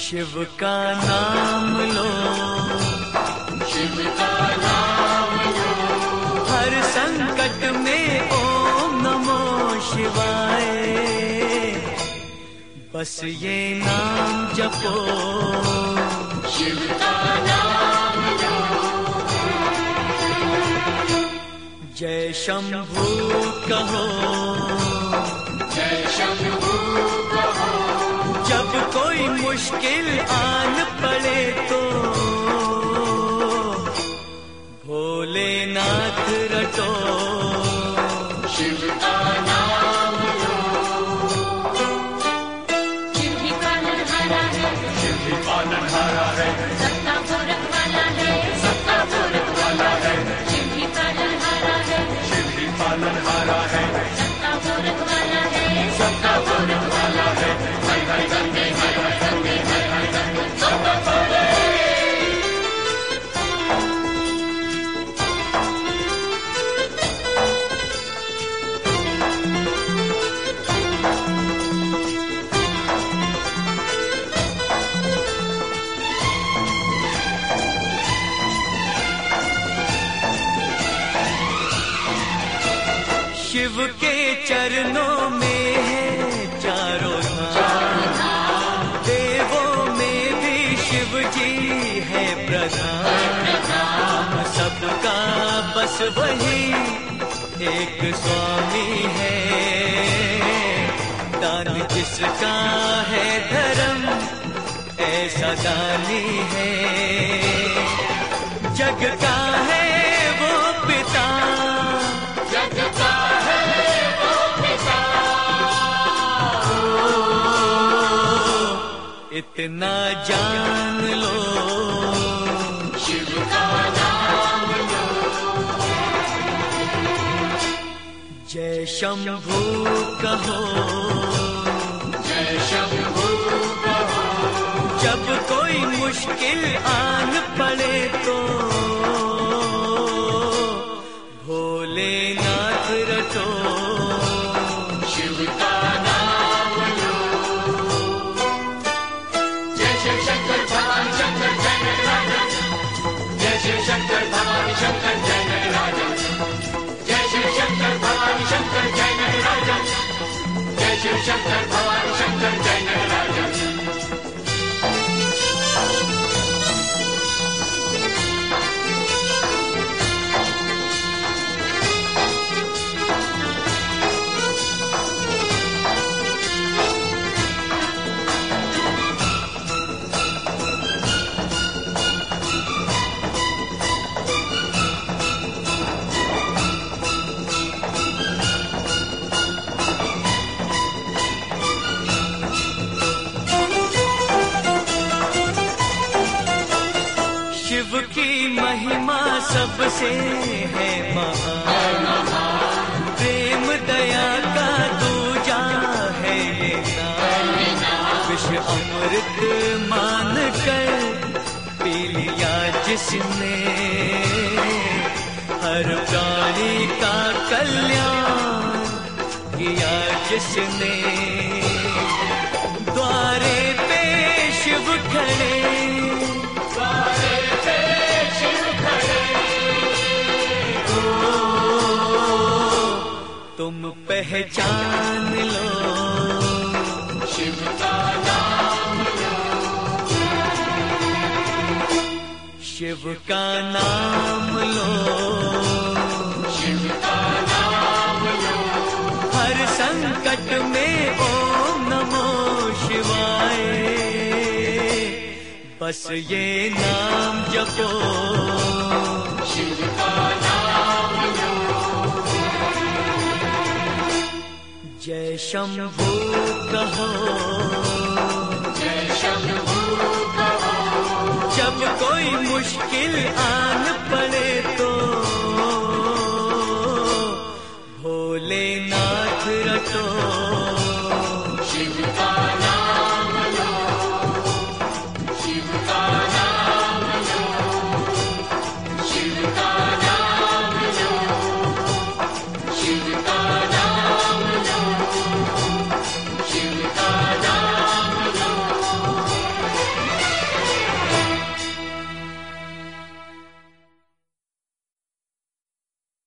शिव का नाम लो, शिव का नाम लो, हर संकट में ओम नमो शिवाय। बस ये नाम जपो, शिव का नाम लो। जय शंभू कहो, जय शंभू कहो, जब कोई मुश्किल आन पड़े तो भोलेनाथ रटो, शिव का नाम लो। शिव ही पालनहारा है, शिव ही पालनहारा है, सबका पूरक वाला है, सबका पूरक वाला है। शिव ही पालनहारा है, शिव ही पालनहारा है, सबका पूरक वाला है, सबका पूरक वाला है। हर हर गंगे, हर हर गंगे, हर हर गंगे, सबका पूरक। शिव के चरणों में है चारों धाम, देवों में भी शिव जी है प्रधान। सबका बस वही एक स्वामी है, दान जिसका है धर्म ऐसा दानी है। जग का है वो पिता, इतना जान लो, शिव का नाम लो। जय शंभू कहो, जय शंभू कहो, जब कोई मुश्किल आन पड़े तो भोलेनाथ रटो, शिव का नाम लो। जय शिव शंकर भगवान शंकर जय नटराजन, जय शिव शंकर भगवान शंकर जय नटराजन, जय शिव शंकर भगवान शंकर जय नटराजन, जय शिव शंकर भगवान शंकर जय नटराजन। शिव की महिमा सबसे है महान, प्रेम दया का दूजा है ये नाम। विष अमृत मान कर पी लिया जिसने, हर प्राणी का कल्याण किया जिसने। द्वारे पे शिव खड़े, तुम पहचान लो, शिव का नाम लो। शिव का नाम लो, शिव का नाम लो, हर संकट में ओम नमो शिवाय। बस ये नाम जपो, शिव का नाम लो। जय शंभू कहो, जय शंभू कहो, जब कोई मुश्किल आन पड़े तो भोलेनाथ रटो,